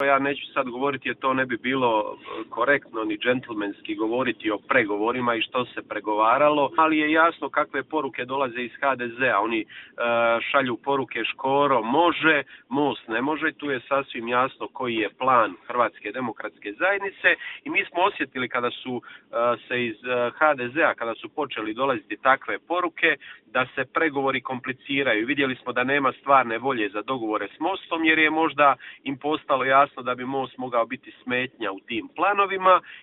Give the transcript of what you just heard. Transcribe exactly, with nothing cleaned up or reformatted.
Ja neću sad govoriti jer to ne bi bilo korektno ni džentlmenski govoriti o pregovorima i što se pregovaralo, ali je jasno kakve poruke dolaze iz ha de zea. Oni uh, šalju poruke Škoro može, Most ne može, tu je sasvim jasno koji je plan Hrvatske demokratske zajednice i mi smo osjetili kada su uh, se iz uh, ha de zea, kada su počeli dolaziti takve poruke, da se pregovori kompliciraju. Vidjeli smo da nema stvarne volje za dogovore s Mostom jer je možda im postalo jasno da bi Most mogao biti smetnja u tim planovima